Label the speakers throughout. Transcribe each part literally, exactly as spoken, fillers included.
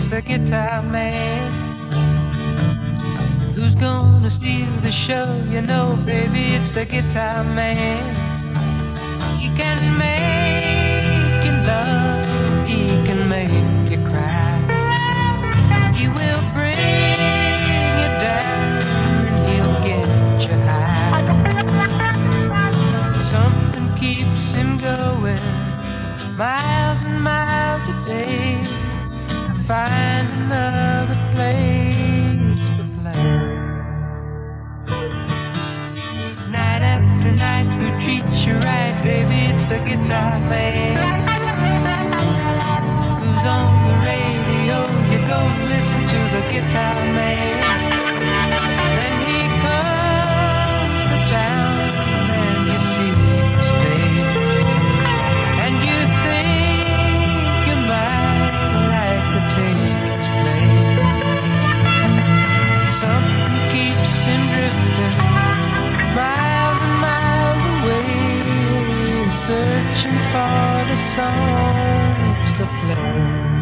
Speaker 1: it's the guitar man. Who's gonna steal the show? You know, baby, it's the guitar man. He can make you love, he can make you cry. He will bring you down and he'll get you high. Something keeps him going, miles and miles a day, to find another place to play. Night after night, who treats you right, baby, it's the guitar man. Who's on the radio? You go listen to the guitar man. Then he comes to town and you see his face, and you think you might like to take his place. Something keeps him drifting, miles and miles away, searching for the songs to play.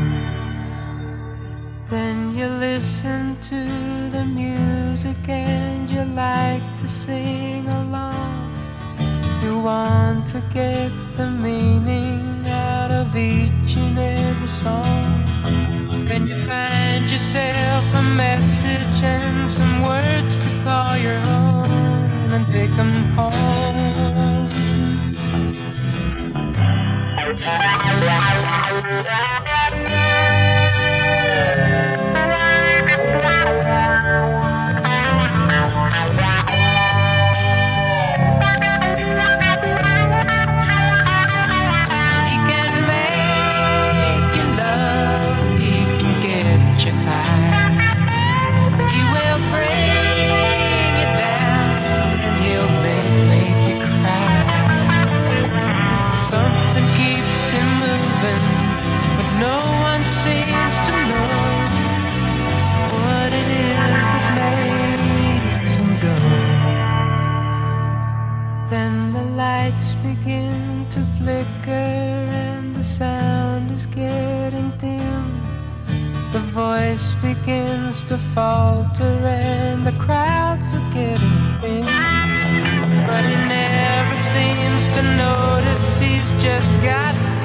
Speaker 1: Then you listen to the music and you like to sing along. You want to get the meaning out of each and every song. Then you find yourself a message and some words to call your own and take them home. Something keeps him moving, but no one seems to know what it is that makes him go. Then the lights begin to flicker and the sound is getting dim. The voice begins to falter and the crowds are getting thin. But he never seems to notice he's just got